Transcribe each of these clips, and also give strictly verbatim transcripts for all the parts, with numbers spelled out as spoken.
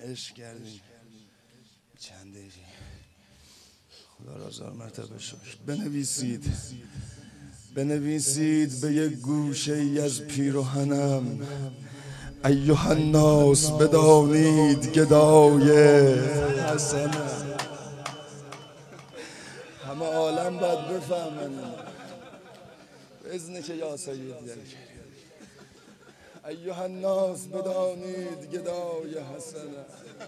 عشق کردیم چند دقیقه. خدا را هزار مرتبه شکر. بنویسید بنویسید به یک گوشه ای از پیراهنم: ایها الناس بدانید گدای حسنم. همه عالم باید بفهمن بزنه که یا سید یعنی ایها الناس بدانید گدای حسنم.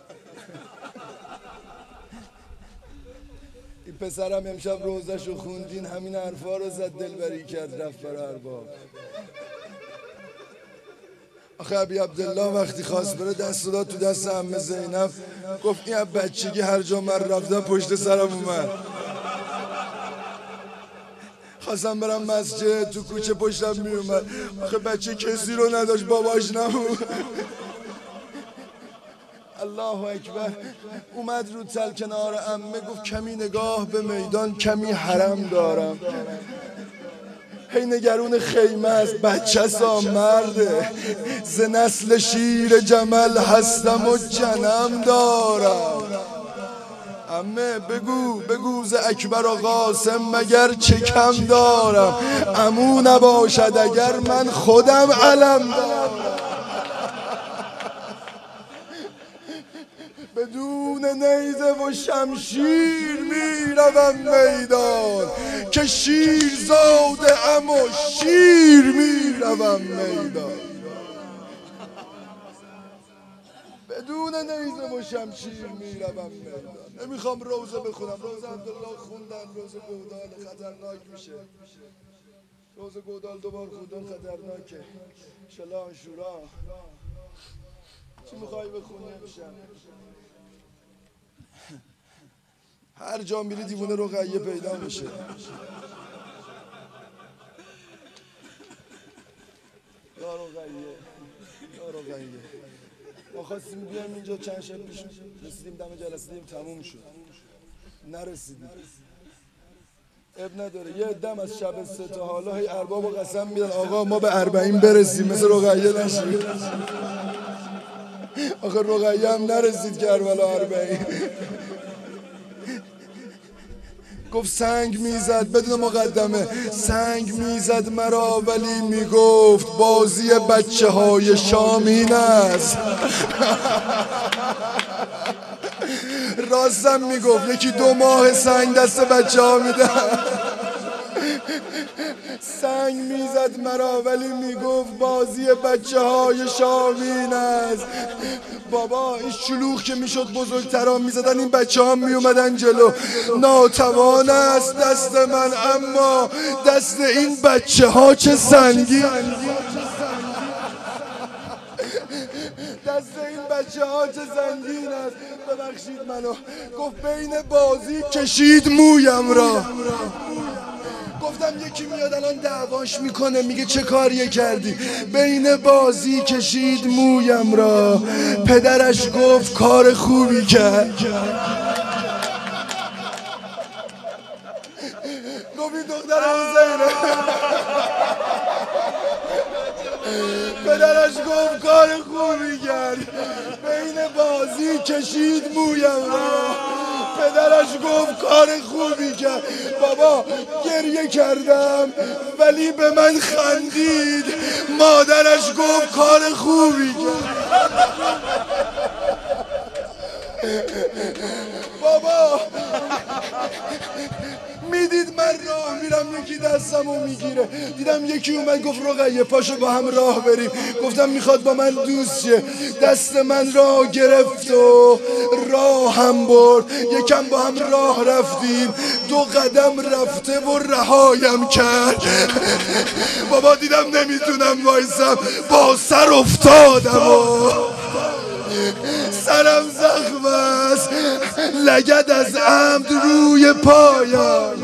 این پسرم امشب روزشو خوندین همین حرفا رو زد، دلبری کرد رفت برای ارباب. آخه ابی عبدالله وقتی خواست بره دست داد تو دست عمه زینب، گفت این بچگی هر جا من رفتم پشت سرم اومد. خواستم برم مسجد تو کوچه پشتم می اومد. آخه بچه کسی رو نداشت، باباش نبود. الله اکبر. اومد رو تل کنار عمه، گفت کمی نگاه به میدان، کمی حرم دارم. هی نگرون خیمه است، بچه سا مرده، ز نسل شیر جمل هستم و جنم دارم. عمه بگو بگو ز اکبر و قاسم مگر چه کم دارم؟ عمو نباشد اگر من خودم علم دارم. بدون نیزه و شمشیر میروم میدان، که شیر زاده ام و شیر میروم میدان. بدون نیزه و شمشیر میروم میدان. نمیخوام روزه بخونم، روزه عبدالله خوندن، روزه گودال خطرناک میشه. روزه گودال دوبار خوندن خطرناکه. انشالله عاشورا چی میخوای بخونی امشب؟ هر جا میری دیوونه رقیه پیدا میشه. یا رقیه یا رقیه. ما خواستیم بیایم اینجا چند شب پیش رسیدیم دم جلسه دیم تموم شد، نرسیدیم. اب نداره، یه دم از شب سه تا حالا هی ارباب و قسم میدن آقا ما به اربعین برسیم مثل رقیه نشیم. آخه رقیه هم نرسید کربلا اربعین. گفت سنگ میزد بدون مقدمه، سنگ میزد مرا ولی میگفت بازی بچه های شام این است. راستم میگفت، یکی دو ماه سنگ دست بچه ها میدن. سنگ میزد مرا ولی میگفت بازی بچه های شامین است. بابا این شلوغ که میشد بزرگتران میزدن، این بچه ها میومدن جلو. ناتوان است دست من اما دست این بچه ها چه سنگین. دست این بچه ها چه سنگین است. ببخشید منو. گفت بین بازی کشید مویم را. گفتم یکی میاد الان دعواش میکنه، میگه چه کاریه کردی؟ بین بازی کشید مویم را. پدرش گفت کار خوبی کرد. گفت این دختر حسینه. پدرش گفت کار خوبی کرد. بین بازی کشید مویم را. پدرش گفت کار خوبی کرد. بابا گریه کردم ولی به من خندید. مادرش گفت کار خوبی کرد. بابا میدید من راه میرم یکی دستمو میگیره. دیدم یکی اومد گفت رقیه پاشو با هم راه بریم. گفتم میخواد با من دوست شه. دست من راه گرفت و راه هم برد. یکم با هم راه رفتیم، دو قدم رفته و رهایم کرد. بابا دیدم نمیتونم وایسم، با سر افتادم و سرم زخم است، لگد از عمد روی پایم.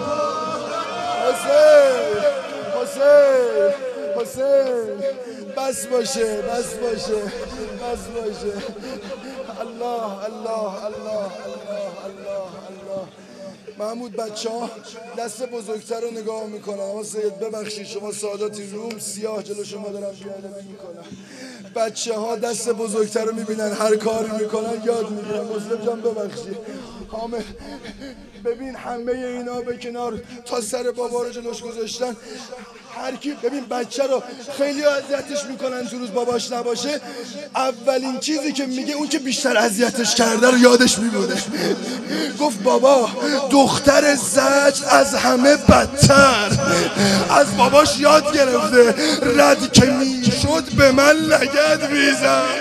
حسین حسین حسین بس باشه بس باشه بس باشه. الله الله الله الله الله الله. محمود بچه ها دست بزرگتر رو نگاه میکنن. اما سید ببخشید شما ساداتی روم سیاه جلو شما دارم بیادبی میکنم. بچه ها دست بزرگتر رو میبینن هر کاری میکنن یاد میگیرن. مسلم جان ببخشی حامد، ببین همه اینا به کنار تا سر بابا رو جلوش گذاشتن. هر کی ببین بچه رو خیلی اذیتش میکنن تو روز باباش نباشه، اولین چیزی که میگه اون که بیشتر اذیتش کرده رو یادش میمونه. گفت بابا دختر زجر از همه بدتر، از باباش یاد گرفته رد که میشد به من لگد میزد.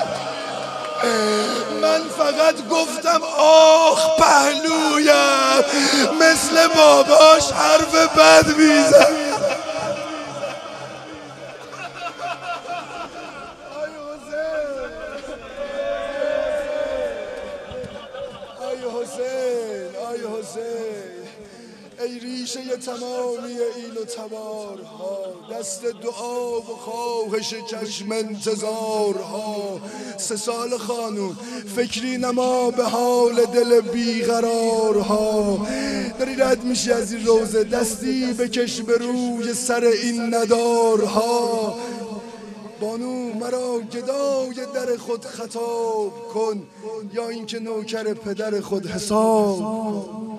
من فقط گفتم آخ پهلویم مثل باباش حرف بد میزد. ای ریشه تمامی ایل و تبارها، دست دعا و خواهش چشم انتظارها. سه سال خانون فکری نما به حال دل بیقرارها. داری رد میشی از این روزه دستی بکش به روی سر این ندارها. بانو مرا گدای در خود خطاب کن، یا اینکه نوکر پدر خود حساب.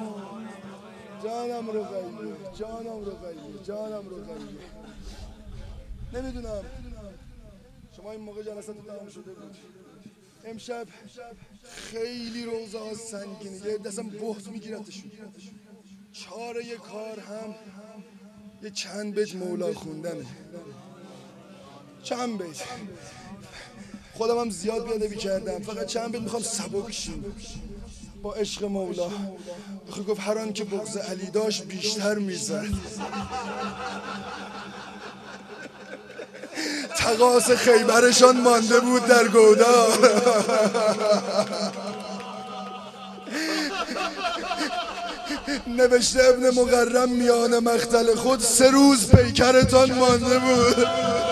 جانم رو غیبی، جانم رو غیبی، جانم رو غیبی. نمیدونم شما این موقع جلسات تمام شده بود. امشب خیلی روزه ها سنگینه، یه دستم بهت میگیرتشون. چاره کار هم یه چند بیت مولا خوندنه، چند بیت. خودم هم زیاد بیادبی کردم، فقط چند بیت میخوام سبک شیم با عشق مولا. آخه گفت هر آن که بغض علی داشت بیشتر میزد. تقاص خیبرشان مانده بود در گودا. نوشته ابن مقرم میان مختل خود، سه روز پیکرتان مانده بود.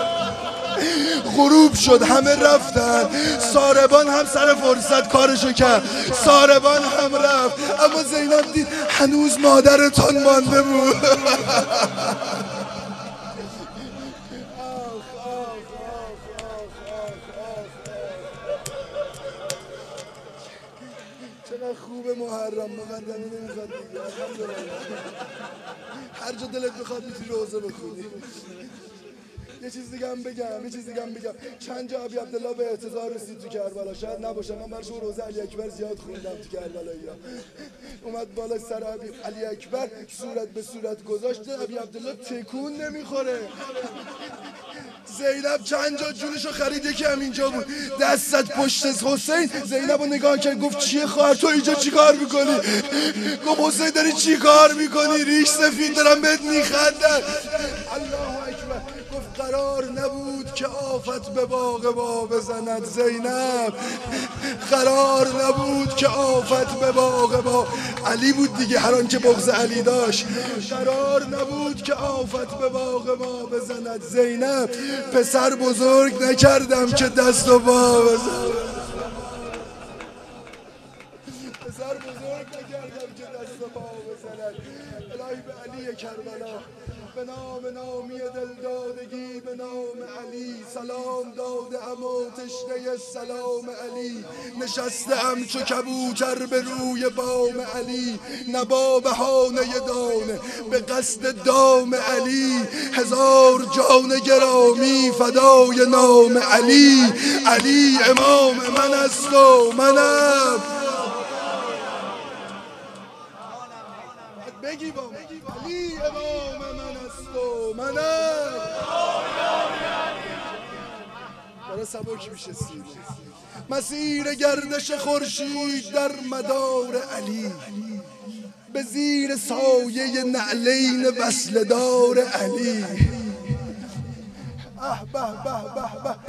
غروب شد همه رفتن، ساربان هم سر فرصت کارشو کرد، ساربان هم رفت، اما زینب دید هنوز مادرتان مانده بود. چقدر خوبه محرم، مقدمی نمیخواد دیگه. هر جا دلت بخواد میتونی روزه بخونی. یه چیز دیگه هم بگم، یه چیز دیگه هم بگم. چند جا ابی عبدالله به اعتذار رسید تو کربلا، شاید نباشه، من برش روزه علی اکبر زیاد خوندم تو کربلا. ایران اومد بالا سر ابی علی اکبر، صورت به صورت گذاشته، ابی عبدالله تکون نمیخوره. زینب چند جا جونشو خرید، یکی هم اینجا بود، دستت پشت حسین. زینب رو نگاه کرد گفت چیه خواهر تو اینجا چی کار میکنی؟ گفت حسین داری چی کار میکنی؟ ریش سفید دارم بهت میخندن. الله اکبر. گفت قرار نبود که آفت به باغ ما بزند زینب، قرار نبود که آفت به باغ ما. علی بود دیگه، هر آن که بغض علی داشت. قرار نبود که آفت به باغ ما بزند زینب، پسر بزرگ نکردم که دست و پا بزند. پسر بزرگ نکردم که دست و پا بزند. الهی به علی کربلا، به نام نامی دلدادگی، به نام علی سلام دادم و تشنه سلام علی. نشستم چو کبوتر به روی بام علی، نبا بهانه دانه به قصد دام علی. هزار جان گرامی فدای نام علی، علی امام من است و منم. بگی با علی امام من است و منم. داره سبک میشه سینه. مسیر گردش خورشید در مدار علی، به زیر سایه نعلین وصلدار علی. اه به به به به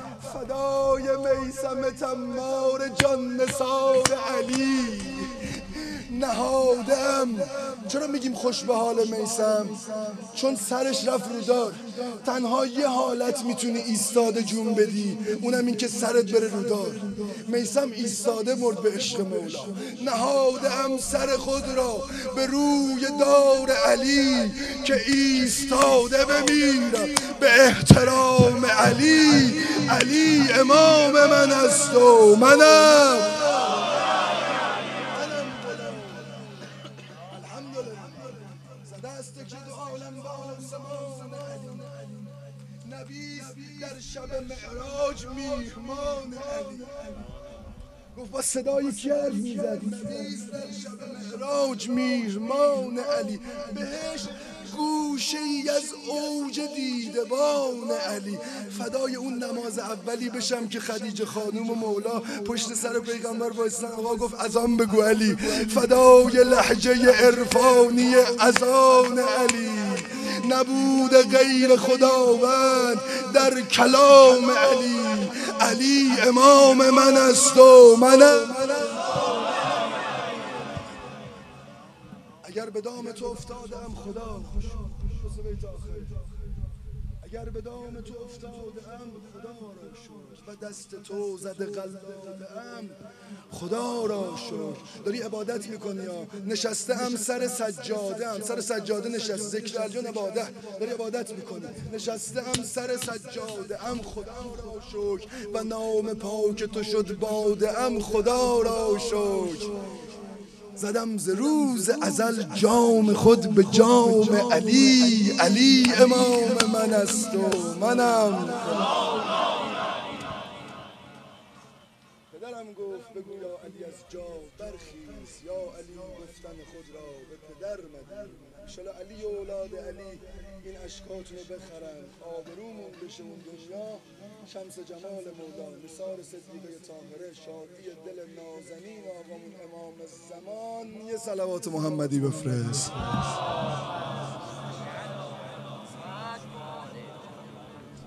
فدای میثم تمار جان نثار علی. نهادم. چرا میگیم خوش به حال میثم؟ چون سرش رفت رو دار. تنها یه حالت میتونی ایستاده جون بدی، اونم این که سرت بره رو دار. میثم ایستاده مرد به عشق مولا. نهادم سر خود را به روی دار علی، که ایستاده بمیرم به احترام علی. علی امام من است و منم دست که دو عالم با آسمان علی. نبی در شب معراج میهمان علی. گفت با صدای کی حرف میزد؟ نبی در شب معراج میهمان علی. بهش گوشه ای از اوج دیدبان علی. فدای اون نماز اولی بشم که خدیجه خانوم و مولا پشت سر پیغمبر وایسن. آقا گفت اذان بگو علی. فدای لهجه عرفانی اذان علی. نبود غیر خداوند در کلام علی. علی امام من است و منم. اگر به دام تو افتادم خدا اگر به دام تو افتادم خدا را شکر، و دست تو زده قلابم خدا را شکر. داری عبادت میکنی یا نشسته ام سر سجاده ام سر سجاده نشسته، ذکر الجان عبادت. داری عبادت میکنی نشسته ام سر سجاده ام خدا را شکر، و نام پاک تو شد باده ام خدا را شکر. زدم ز روز ازل جام خود به جام علی. علی امام من است و منم. پدرم گفت بگو یا علی از جا برخیز، یا علی گفتن خود را به پدر مدار. انشالله علی و اولاد علی این اشکاتون رو بخرن، آبرومون بشه اون دنیا. شمس جمال مولا، نثار صدیقه طاهره، شادی دل نازنین آقامون امام زمان. یه صلوات محمدی بفرست.